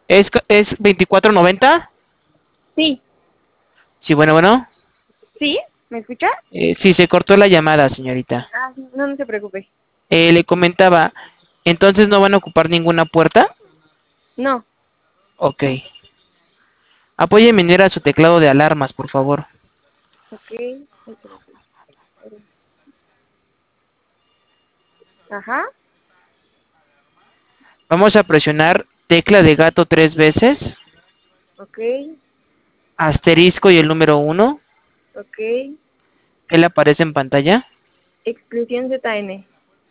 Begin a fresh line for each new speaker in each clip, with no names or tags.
¿Es 2490?
Sí.
Sí, bueno, bueno.
¿Sí? ¿Me escucha?
Sí, se cortó la llamada, señorita.
Ah, sí, no, no se preocupe.
Le comentaba, ¿entonces no van a ocupar ninguna puerta?
No.
Ok. Apóyeme en ir a su teclado de alarmas, por favor.
Ok. Ajá.
Vamos a presionar tecla de gato 3 veces,
Ok.
asterisco y el número 1.
Ok.
¿Qué le aparece en pantalla?
Exclusión ZN.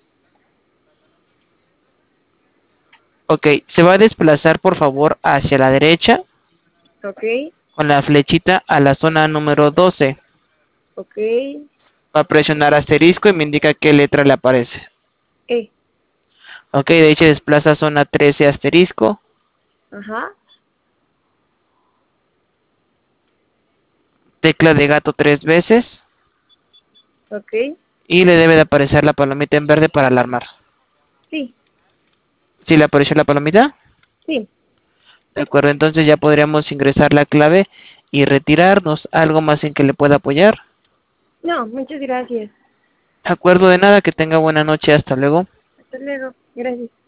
Ok, se va a desplazar por favor hacia la derecha
Ok.
con la flechita a la zona número 12.
Ok.
Va a presionar asterisco y me indica qué letra le aparece.
E.
Ok, de ahí se desplaza a zona 13 asterisco,
Ajá.
tecla de gato 3 veces
Ok.
y le debe de aparecer la palomita en verde para alarmar.
Sí.
¿Sí le apareció la palomita?
Sí.
De acuerdo, entonces ya podríamos ingresar la clave y retirarnos. ¿Algo más en que le pueda apoyar?
No, muchas gracias.
De acuerdo, de nada, que tenga buena noche, hasta luego.
Hasta luego. Gracias.